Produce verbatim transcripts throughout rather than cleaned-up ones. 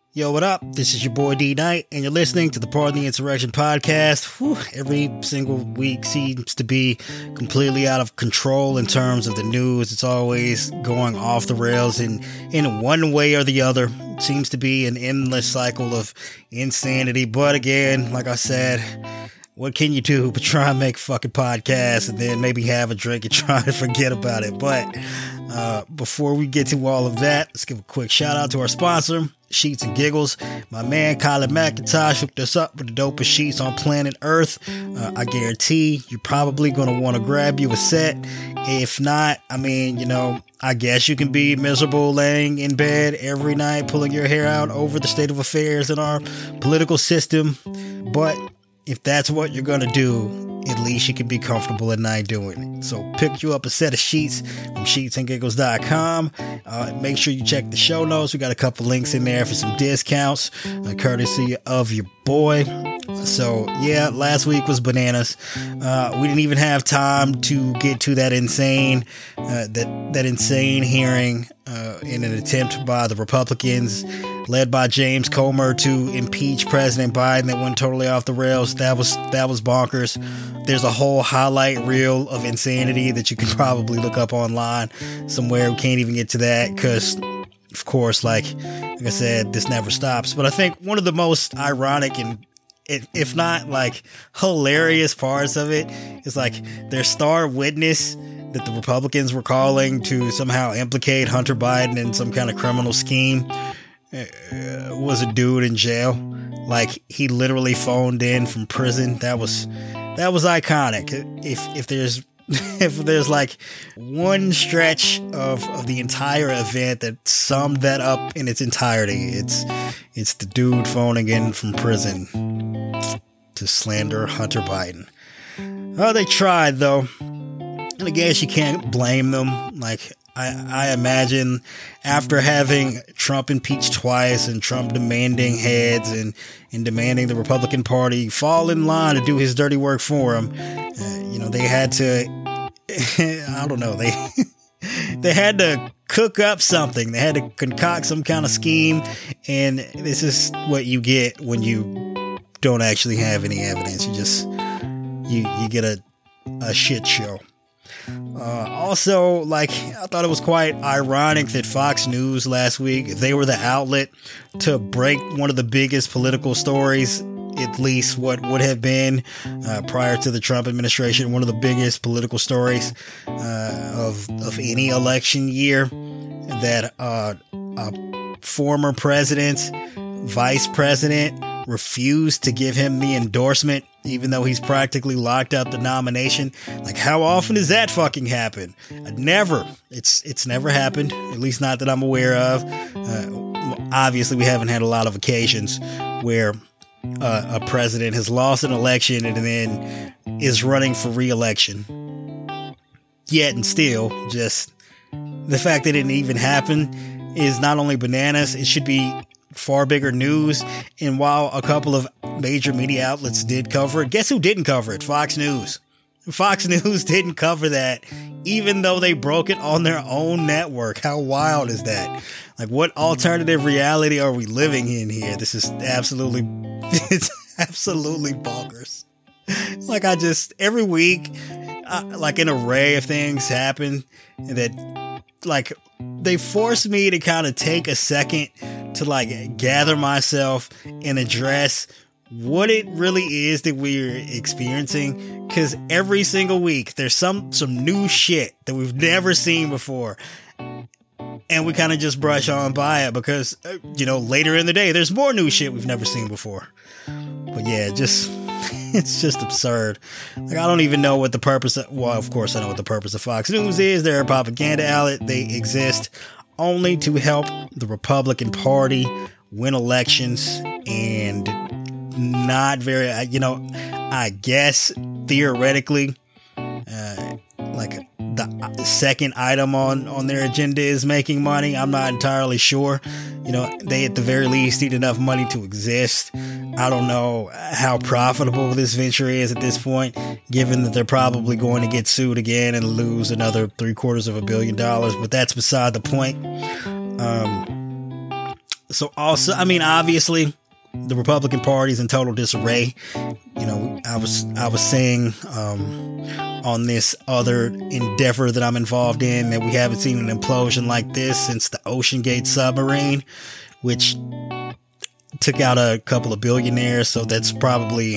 Yo, what up? This is your boy D Knight, and you're listening to the Pardon the Insurrection podcast. Whew, every single week seems to be completely out of control in terms of the news. It's always going off the rails in, in one way or the other. It seems to be an endless cycle of insanity. But again, like I said, what can you do but try and make a fucking podcast and then maybe have a drink and try to forget about it? But uh, before we get to all of that, let's give a quick shout out to our sponsor, Sheets and Giggles. My man Colin McIntosh hooked us up with the dopest sheets on planet Earth. Uh, I guarantee you're probably going to want to grab you a set. If not, I mean, you know, I guess you can be miserable laying in bed every night, pulling your hair out over the state of affairs in our political system. But if that's what you're going to do, at least you can be comfortable at night doing it. So pick you up a set of sheets from sheets and giggles dot com. Uh, make sure you check the show notes. We got a couple links in there for some discounts, uh, courtesy of your boy. So yeah, last week was bananas. Uh, we didn't even have time to get to that insane, uh, that, that insane hearing, uh, in an attempt by the Republicans led by James Comer to impeach President Biden that went totally off the rails. That was, that was bonkers. There's a whole highlight reel of insanity that you can probably look up online somewhere. We can't even get to that because, of course, like, like I said, this never stops. But I think one of the most ironic and if not like hilarious parts of it is like their star witness that the Republicans were calling to somehow implicate Hunter Biden in some kind of criminal scheme uh, was a dude in jail. Like he literally phoned in from prison. That was, that was iconic. If, if there's, if there's like one stretch of, of the entire event that summed that up in its entirety, it's, it's the dude phoning in from prison to slander Hunter Biden. Oh, they tried though. And I guess you can't blame them. Like, I, I imagine after having Trump impeached twice and Trump demanding heads and, and demanding the Republican Party fall in line to do his dirty work for him, uh, you know, they had to, I don't know, they, they had to cook up something. They had to concoct some kind of scheme. And this is what you get when you don't actually have any evidence. You just, you, you get a, a shit show. Uh, also, like, I thought it was quite ironic that Fox News last week, they were the outlet to break one of the biggest political stories, at least what would have been uh, prior to the Trump administration, one of the biggest political stories uh, of, of any election year, that uh, a former president, vice president, refused to give him the endorsement, even though he's practically locked out the nomination. Like, how often does that fucking happen? Uh, never. It's it's never happened, at least not that I'm aware of. Uh, obviously, we haven't had a lot of occasions where uh, a president has lost an election and then is running for re-election. Yet and still, just the fact that it didn't even happen is not only bananas, it should be far bigger news. And while a couple of major media outlets did cover it, guess who didn't cover it? Fox News. Fox News didn't cover that, even though they broke it on their own network. How wild is that? Like, what alternative reality are we living in here? This is absolutely, it's absolutely bonkers. Like, I just, every week, uh, like an array of things happen that, like, they force me to kind of take a second to like gather myself and address what it really is that we're experiencing. Cause every single week there's some, some new shit that we've never seen before. And we kind of just brush on by it because, you know, later in the day, there's more new shit we've never seen before. But yeah, just, it's just absurd. Like, I don't even know what the purpose of, well, of course I know what the purpose of Fox News is. They're a propaganda outlet. They exist only to help the Republican Party win elections, and not very, you know, I guess theoretically, uh, like the second item on, on their agenda is making money. I'm not entirely sure. You know, they at the very least need enough money to exist. I don't know how profitable this venture is at this point, given that they're probably going to get sued again and lose another three quarters of a billion dollars, but that's beside the point. Um, so also, I mean, obviously, the Republican Party's in total disarray. You know, I was I was saying um, on this other endeavor that I'm involved in that we haven't seen an implosion like this since the Ocean Gate submarine, which took out a couple of billionaires. So that's probably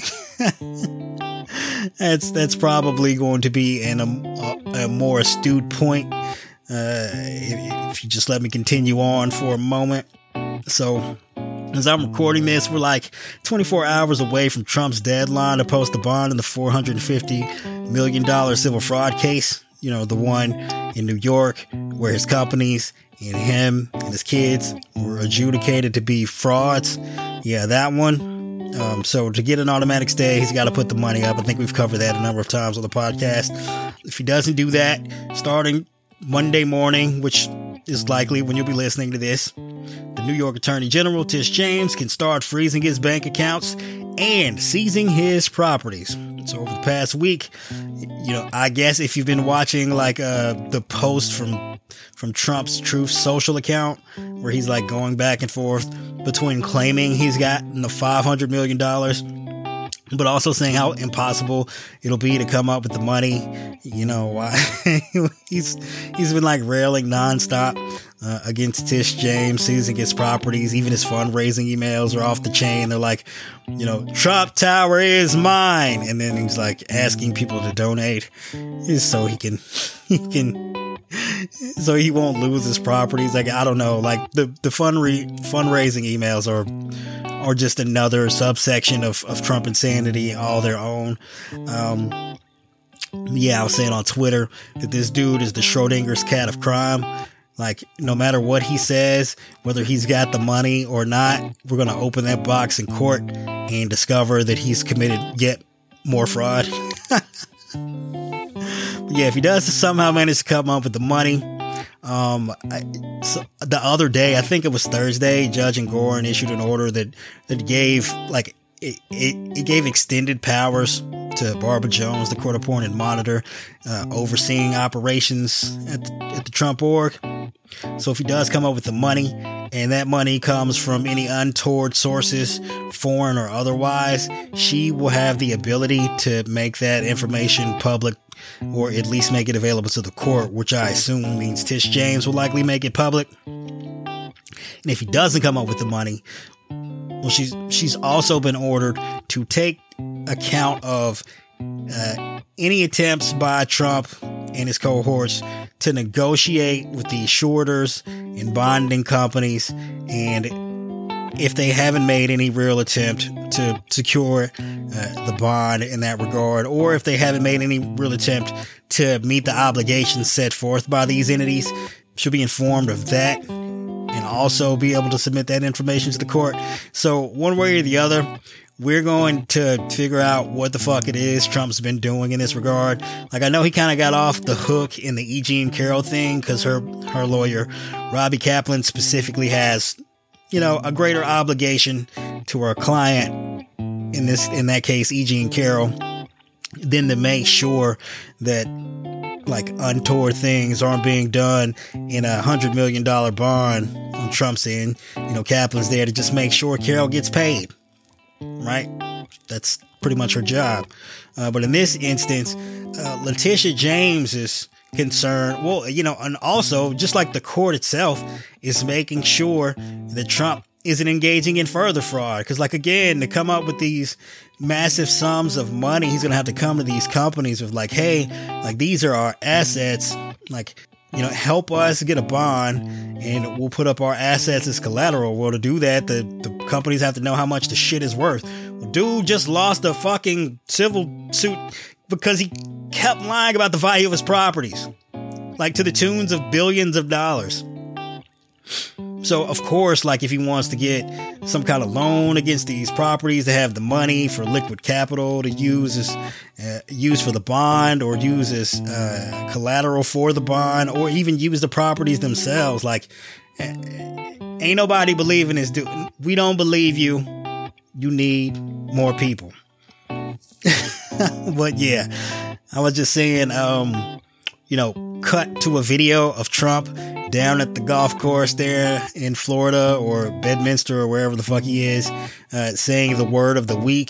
that's that's probably going to be an, a, a more astute point. Uh, if, if you just let me continue on for a moment. So, as I'm recording this, we're like twenty-four hours away from Trump's deadline to post a bond in the four hundred fifty million dollars civil fraud case. You know, the one in New York where his companies and him and his kids were adjudicated to be frauds. Yeah, that one. Um, so to get an automatic stay, he's got to put the money up. I think we've covered that a number of times on the podcast. If he doesn't do that, starting Monday morning, which is likely when you'll be listening to this, the New York Attorney General, Tish James, can start freezing his bank accounts and seizing his properties. So over the past week, you know, I guess if you've been watching like uh, the post from from Trump's Truth Social account, where he's like going back and forth between claiming he's gotten the five hundred million dollars, but also saying how impossible it'll be to come up with the money. You know, why he's he's been like railing nonstop uh, against Tish James seizing his properties. Even his fundraising emails are off the chain. They're like, you know, Trump Tower is mine, and then he's like asking people to donate so he can he can so he won't lose his properties. Like, I don't know, like the the fund re- fundraising emails are. Or just another subsection of, of Trump insanity, all their own. Um, yeah, I was saying on Twitter that this dude is the Schrodinger's cat of crime. Like, no matter what he says, whether he's got the money or not, we're going to open that box in court and discover that he's committed yet more fraud. Yeah, if he does somehow manage to come up with the money, Um, I, so the other day, I think it was Thursday, Judge Engoron issued an order that, that gave, like, it, it, it gave extended powers to Barbara Jones, the court-appointed monitor, uh, overseeing operations at the, at the Trump org. So if he does come up with the money, and that money comes from any untoward sources, foreign or otherwise, she will have the ability to make that information public, or at least make it available to the court, which I assume means Tish James will likely make it public. And if he doesn't come up with the money, well, she's she's also been ordered to take account of uh, any attempts by Trump and his cohorts to negotiate with the shorters and bonding companies, and if they haven't made any real attempt to secure uh, the bond in that regard, or if they haven't made any real attempt to meet the obligations set forth by these entities, she'll be informed of that and also be able to submit that information to the court. So one way or the other, we're going to figure out what the fuck it is Trump's been doing in this regard. Like, I know he kind of got off the hook in the E. Jean Carroll thing because her, her lawyer, Robbie Kaplan, specifically has, you know, a greater obligation to our client, in this, in that case, E. Jean Carroll, than to make sure that, like, untoward things aren't being done in a hundred million dollar bond on Trump's end. You know, Kaplan's there to just make sure Carroll gets paid, right? That's pretty much her job. Uh, but in this instance, uh, Letitia James is concerned. Well, you know, and also, just like the court itself is making sure that Trump isn't engaging in further fraud. Because, like, again, to come up with these massive sums of money, he's going to have to come to these companies with, like, hey, like, these are our assets. Like, you know, help us get a bond and we'll put up our assets as collateral. Well, to do that, the, the companies have to know how much the shit is worth. Well, dude just lost a fucking civil suit because he kept lying about the value of his properties, like to the tunes of billions of dollars. So, of course, like, if he wants to get some kind of loan against these properties, to have the money for liquid capital to use as uh, use for the bond, or use as uh, collateral for the bond, or even use the properties themselves. Like, uh, ain't nobody believing this dude. We don't believe you. You need more people. But yeah, I was just saying, um, you know, cut to a video of Trump down at the golf course there in Florida or Bedminster or wherever the fuck he is, uh, saying the word of the week,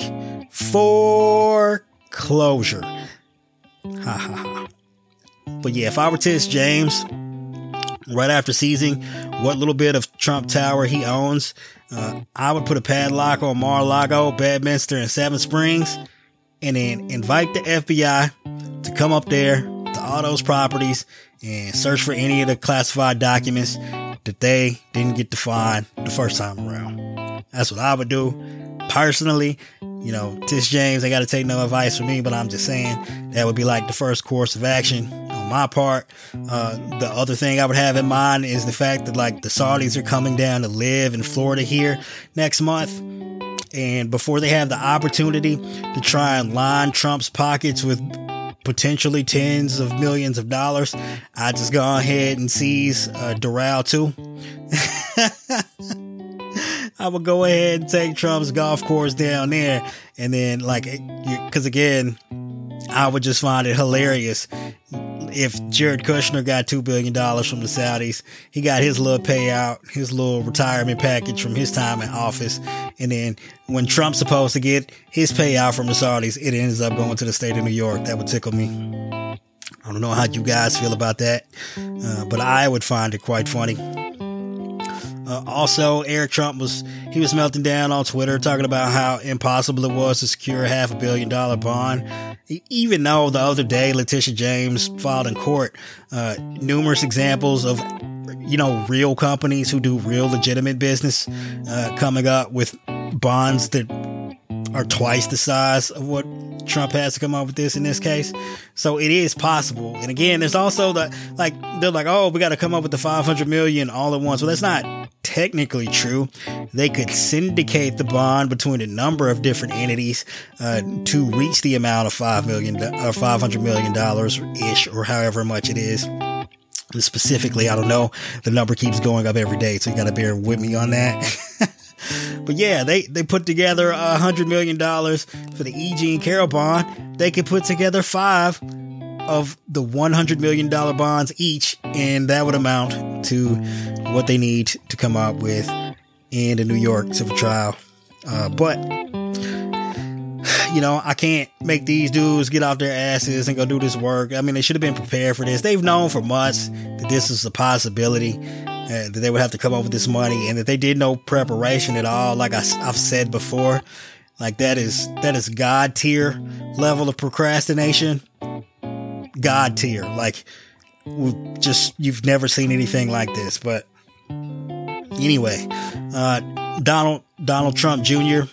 foreclosure. Ha ha ha. But yeah, if I were Tish James, right after seizing what little bit of Trump Tower he owns, uh, I would put a padlock on Mar-a-Lago, Bedminster, and Seven Springs, and then invite the F B I to come up there to all those properties and search for any of the classified documents that they didn't get to find the first time around. That's what I would do. Personally, you know, Tish James, they got to take no advice from me, but I'm just saying that would be like the first course of action on my part. Uh, the other thing I would have in mind is the fact that like the Saudis are coming down to live in Florida here next month. And before they have the opportunity to try and line Trump's pockets with potentially tens of millions of dollars, I just go ahead and seize uh, Doral too. I would go ahead and take Trump's golf course down there. And then like, because again, I would just find it hilarious if Jared Kushner got two billion dollars from the Saudis. He got his little payout, his little retirement package from his time in office. And then when Trump's supposed to get his payout from the Saudis, it ends up going to the state of New York. That would tickle me. I don't know how you guys feel about that, uh, but I would find it quite funny. Uh, also, Eric Trump was, he was melting down on Twitter talking about how impossible it was to secure a half a billion dollar bond. Even though the other day, Letitia James filed in court, uh, numerous examples of, you know, real companies who do real legitimate business, uh, coming up with bonds that are twice the size of what Trump has to come up with this in this case. So it is possible. And again, there's also the, like, they're like, oh, we got to come up with the five hundred million all at once. Well, that's not technically true. They could syndicate the bond between a number of different entities, uh, to reach the amount of five million, uh, five hundred million dollars ish, or however much it is. Specifically, I don't know. The number keeps going up every day. So you got to bear with me on that. But yeah, they, they put together a hundred million dollars for the E. Jean Carroll bond. They could put together five of the one hundred million dollars bonds each, and that would amount to what they need to come up with in the New York civil trial. Uh, but, you know, I can't make these dudes get off their asses and go do this work. I mean, they should have been prepared for this. They've known for months that this is a possibility. Uh, that they would have to come up with this money, and that they did no preparation at all. Like I, I've said before, like that is, that is God tier level of procrastination. God tier. Like, we've just, you've never seen anything like this. But anyway, uh, Donald, Donald Trump Junior,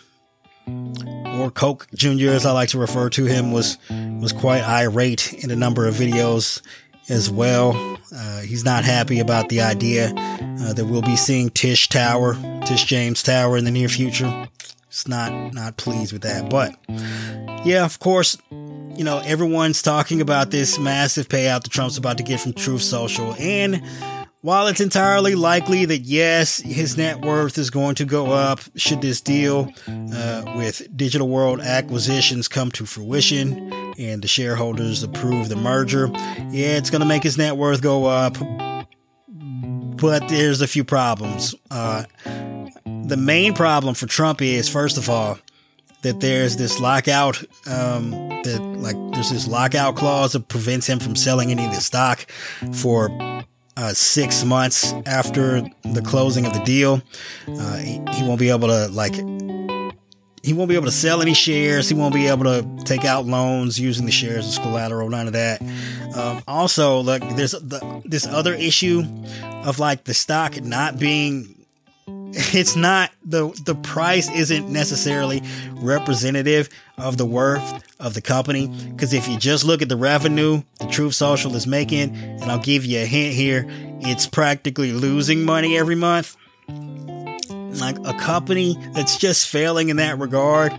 or Coke Junior as I like to refer to him, was, was quite irate in a number of videos as well. Uh, he's not happy about the idea uh, that we'll be seeing Tish Tower, Tish James Tower in the near future. It's not, not pleased with that. But yeah, of course, you know, everyone's talking about this massive payout that Trump's about to get from Truth Social. And while it's entirely likely that, yes, his net worth is going to go up should this deal uh, with Digital World Acquisitions come to fruition and the shareholders approve the merger, yeah, it's going to make his net worth go up. But there's a few problems. Uh, the main problem for Trump is, first of all, that there's this lockout, um, that like there's this lockout clause that prevents him from selling any of the stock for Uh, six months after the closing of the deal. Uh, he, he won't be able to like, he won't be able to sell any shares. He won't be able to take out loans using the shares as collateral. None of that. Um, also, like there's the, this other issue of like the stock not being, it's not the, the price isn't necessarily representative of the worth of the company. Cause if you just look at the revenue the Truth Social is making, and I'll give you a hint here, it's practically losing money every month. Like a company that's just failing in that regard,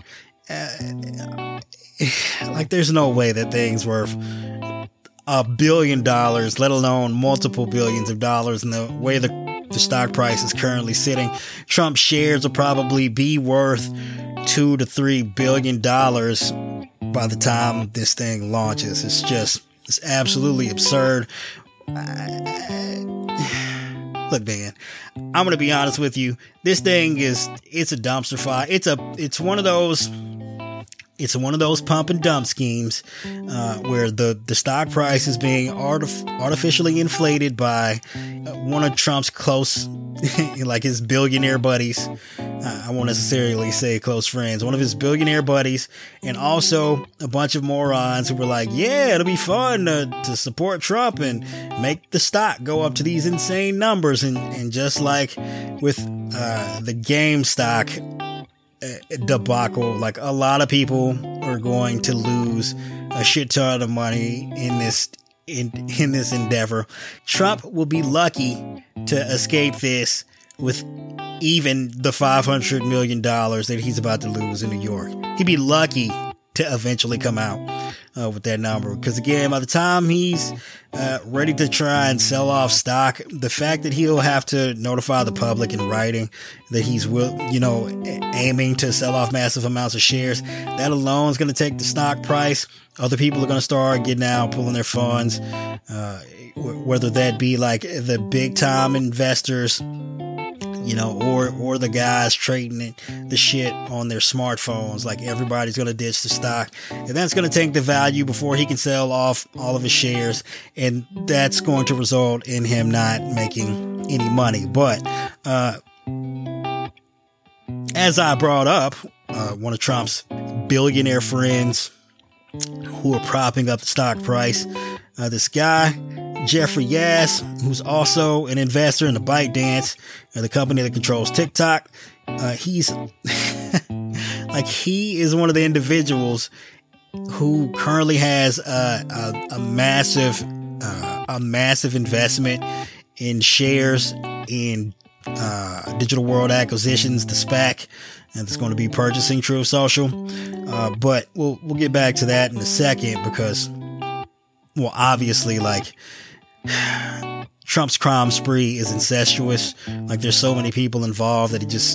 uh, like there's no way that thing's worth a billion dollars, let alone multiple billions of dollars. And the way the, the stock price is currently sitting, Trump shares will probably be worth two to three billion dollars by the time this thing launches. It's just, it's absolutely absurd. I, look, man, I'm going to be honest with you. This thing is, it's a dumpster fire. It's a, it's one of those, it's one of those pump and dump schemes, uh, where the, the stock price is being artif- artificially inflated by one of Trump's close, like his billionaire buddies. Uh, I won't necessarily say close friends, one of his billionaire buddies, and also a bunch of morons who were like, yeah, it'll be fun to, to support Trump and make the stock go up to these insane numbers. And, and just like with, uh, the GameStop debacle, like a lot of people are going to lose a shit ton of money in this in in this endeavor. Trump will be lucky to escape this with even the five hundred million dollars that he's about to lose in New York. He'd be lucky to eventually come out uh, with that number, because again, by the time he's uh, ready to try and sell off stock, the fact that he'll have to notify the public in writing that he's will, you know, aiming to sell off massive amounts of shares, that alone is going to take the stock price. Other people are going to start getting out, pulling their funds, uh, whether that be like the big time investors, you know, or, or the guys trading the shit on their smartphones. Like, everybody's going to ditch the stock, and that's going to take the value before he can sell off all of his shares. And that's going to result in him not making any money. But, uh, as I brought up, uh, one of Trump's billionaire friends who are propping up the stock price, uh, this guy, Jeffrey Yass, who's also an investor in the ByteDance, uh, the company that controls TikTok. Uh, he's like, he is one of the individuals who currently has a, a, a massive, uh, a massive investment in shares in, uh, Digital World Acquisitions, the SPAC, and it's going to be purchasing Truth Social. Uh, but we'll, we'll get back to that in a second, because, well, obviously, like, Trump's crime spree is incestuous. Like, there's so many people involved that it just,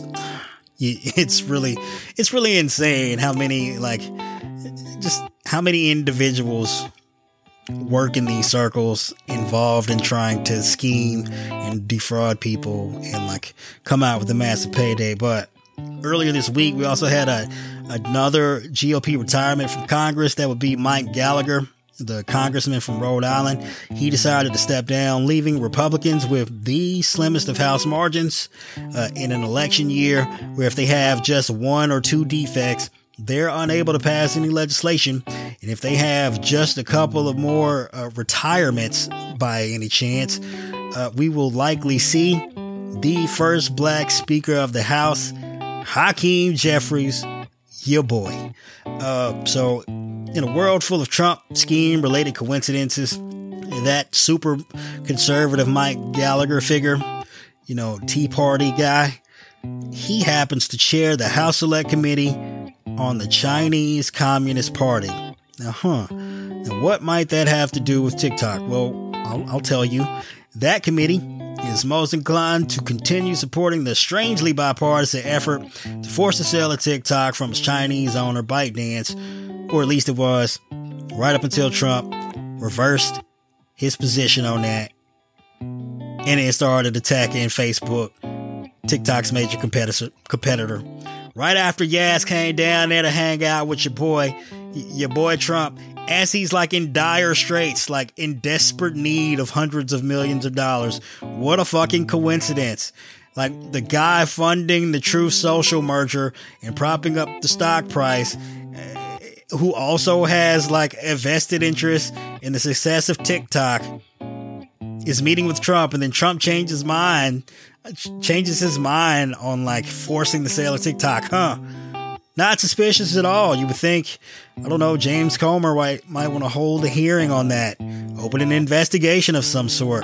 it's really, it's really insane how many, like, just how many individuals work in these circles involved in trying to scheme and defraud people and, like, come out with a massive payday. But earlier this week, we also had a, another G O P retirement from Congress. That would be Mike Gallagher, the congressman from Rhode Island. He decided to step down, leaving Republicans with the slimmest of House margins uh, in an election year where if they have just one or two defects, they're unable to pass any legislation. And if they have just a couple of more uh, retirements by any chance, uh, we will likely see the first black Speaker of the House, Hakeem Jeffries, your boy. Uh, so in a world full of Trump scheme related coincidences, that super conservative Mike Gallagher figure, you know, Tea Party guy, he happens to chair the House Select Committee on the Chinese Communist Party. Now, huh. Now, what might that have to do with TikTok? Well, I'll, I'll tell you. That committee is most inclined to continue supporting the strangely bipartisan effort to force the sale of TikTok from its Chinese owner ByteDance, or at least it was, right up until Trump reversed his position on that and then started attacking Facebook, TikTok's major competitor. competitor. Right after Yaz came down there to hang out with your boy, your boy Trump, as he's like in dire straits, like in desperate need of hundreds of millions of dollars. What a fucking coincidence. Like, the guy funding the Truth Social merger and propping up the stock price, uh, who also has like a vested interest in the success of TikTok, is meeting with Trump, and then Trump changes his mind, changes his mind on like forcing the sale of TikTok, huh? Not suspicious at all. You would think, I don't know, James Comer might, might want to hold a hearing on that, open an investigation of some sort.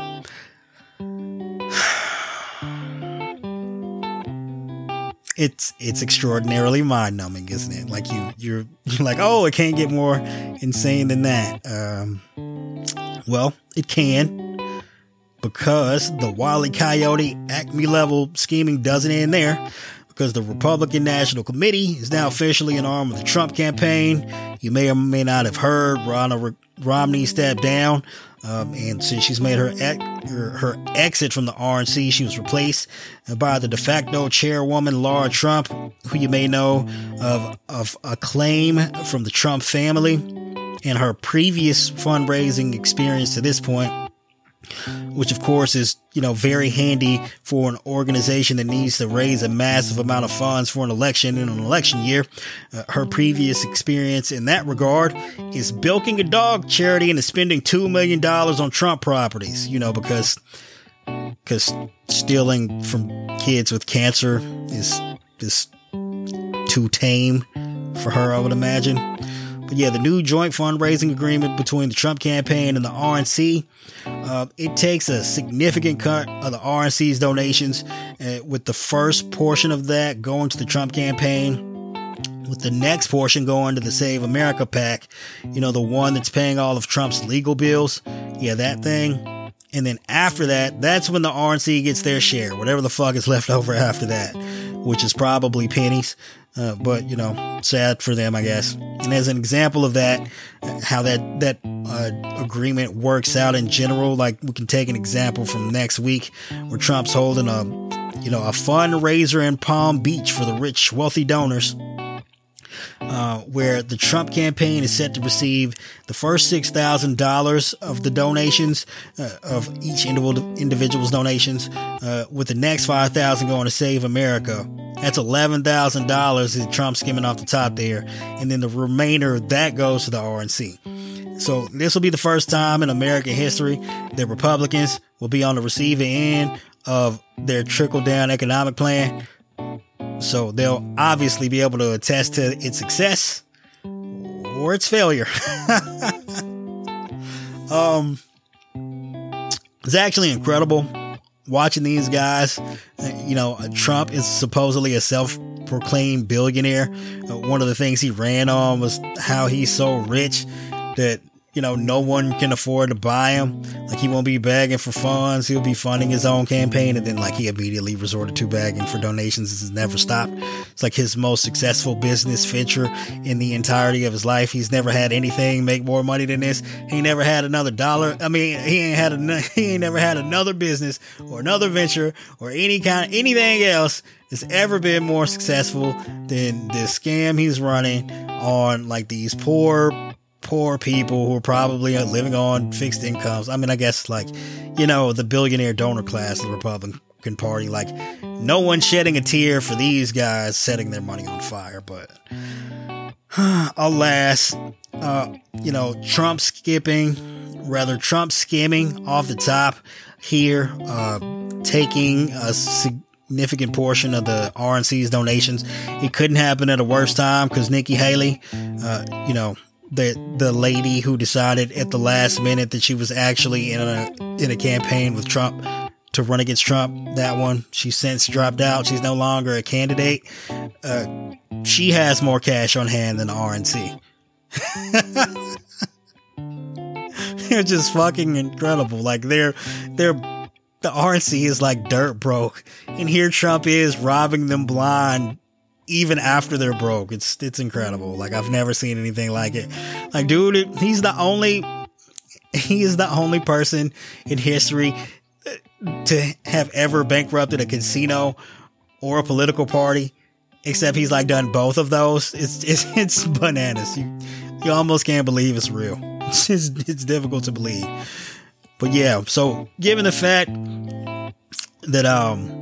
It's it's extraordinarily mind-numbing, isn't it? Like, you you're, you're like, oh, it can't get more insane than that. Um, well, it can, because the Wile E. Coyote Acme level scheming doesn't end there. because the Republican National Committee is now officially an arm of the Trump campaign. You may or may not have heard Ronna Romney stepped down. Um, and since she's made her, ex- her her exit from the R N C, she was replaced by the de facto chairwoman, Laura Trump, who you may know of, of acclaim from the Trump family and her previous fundraising experience to this point, which of course is, you know, very handy for an organization that needs to raise a massive amount of funds for an election in an election year. Uh, her previous experience in that regard is bilking a dog charity and is spending two million dollars on Trump properties, you know, because, because stealing from kids with cancer is, is too tame for her, I would imagine. But yeah, the new joint fundraising agreement between the Trump campaign and the R N C, uh, it takes a significant cut of the R N C's donations, uh, with the first portion of that going to the Trump campaign, with the next portion going to the Save America PAC, you know, the one that's paying all of Trump's legal bills. Yeah, that thing. And then after that, that's when the R N C gets their share, whatever the fuck is left over after that, which is probably pennies. Uh, but, you know, sad for them, I guess. And as an example of that, how that, that, uh, agreement works out in general, like we can take an example from next week where Trump's holding a, you know, a fundraiser in Palm Beach for the rich, wealthy donors. Uh, where the Trump campaign is set to receive the first six thousand dollars of the donations, uh, of each individual, individual's donations, uh, with the next five thousand dollars going to Save America. That's eleven thousand dollars that Trump's skimming off the top there. And then the remainder, that goes to the R N C. So this will be the first time in American history that Republicans will be on the receiving end of their trickle-down economic plan. So they'll obviously be able to attest to its success or its failure. um, it's actually incredible watching these guys. You know, Trump is supposedly a self-proclaimed billionaire. Uh, one of the things he ran on was how he's so rich that, you know, no one can afford to buy him. Like, he won't be begging for funds. He'll be funding his own campaign. And then, like, he immediately resorted to begging for donations. This has never stopped. It's like his most successful business venture in the entirety of his life. He's never had anything make more money than this. He never had another dollar. I mean, he ain't had a, he ain't never had another business or another venture or any kind, anything else that's ever been more successful than this scam he's running on, like, these poor, poor people who are probably living on fixed incomes. I mean, I guess, like, you know, the billionaire donor class of the Republican Party, like, no one's shedding a tear for these guys setting their money on fire. But alas, uh, you know, Trump skipping, rather Trump skimming off the top here, uh, taking a significant portion of the R N C's donations. It couldn't happen at a worse time because Nikki Haley, uh, you know, the the lady who decided at the last minute that she was actually in a in a campaign with Trump to run against Trump. That one, she's since dropped out. She's no longer a candidate. Uh, she has more cash on hand than the R N C. They're just fucking incredible. Like, they're they're the R N C is like dirt broke, and here Trump is robbing them blind. Even after they're broke, it's it's incredible. Like, I've never seen anything like it. Like, dude, he's the only he is the only person in history to have ever bankrupted a casino or a political party. Except he's like done both of those. It's it's it's bananas. You you almost can't believe it's real. It's just, it's difficult to believe. But yeah, so given the fact that um.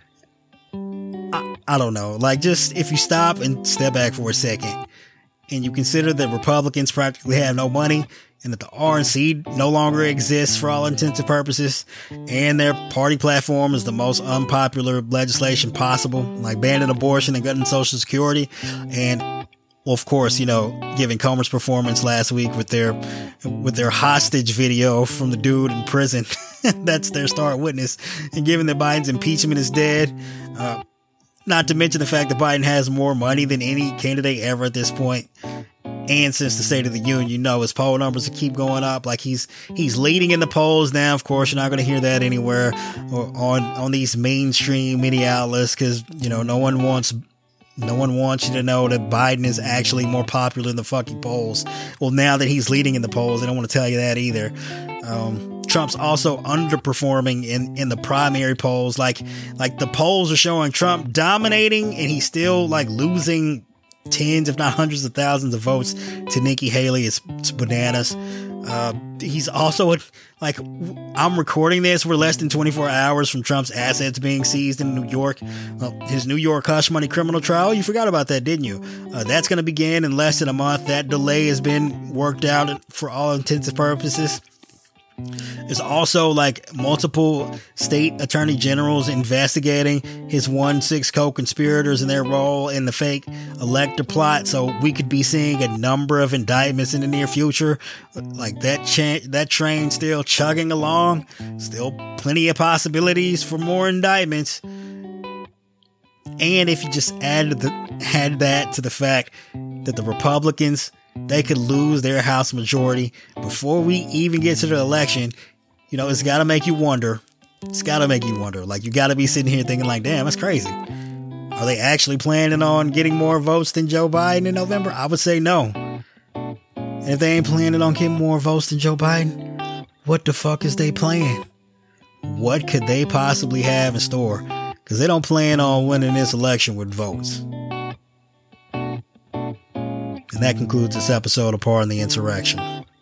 I don't know, like, just if you stop and step back for a second and you consider that Republicans practically have no money and that the R N C no longer exists for all intents and purposes, and their party platform is the most unpopular legislation possible, like banning abortion and gutting Social Security, and, well, of course, you know, giving Comer's performance last week with their with their hostage video from the dude in prison. That's their star witness, and given that Biden's impeachment is dead, uh, not to mention the fact that Biden has more money than any candidate ever at this point. and since the State of the Union. You know, his poll numbers keep going up. Like he's he's leading in the polls now. Of course, you're not going to hear that anywhere or on on these mainstream media outlets because you know no one wants. No one wants you to know that Biden is actually more popular in the fucking polls. Well, now that he's leading in the polls, they don't want to tell you that either. Um, Trump's also underperforming in, in the primary polls. Like, like the polls are showing Trump dominating and he's still like losing tens, if not hundreds of thousands of votes to Nikki Haley. It's, it's bananas. Uh, he's also like, I'm recording this. We're less than twenty-four hours from Trump's assets being seized in New York. Uh, his New York hush money criminal trial. You forgot about that, didn't you? Uh, that's going to begin in less than a month. That delay has been worked out for all intents and purposes. There's also like multiple state attorney generals investigating his one six co-conspirators and their role in the fake elector plot. So we could be seeing a number of indictments in the near future. Like that cha- that train still chugging along. Still plenty of possibilities for more indictments. And if you just add the add that to the fact that the Republicans, they could lose their House majority before we even get to the election. You know, it's got to make you wonder. It's got to make you wonder. Like, you got to be sitting here thinking like, damn, that's crazy. Are they actually planning on getting more votes than Joe Biden in November? I would say no. And if they ain't planning on getting more votes than Joe Biden, what the fuck is they playing? What could they possibly have in store? Because they don't plan on winning this election with votes. And that concludes this episode of Pardon the Insurrection.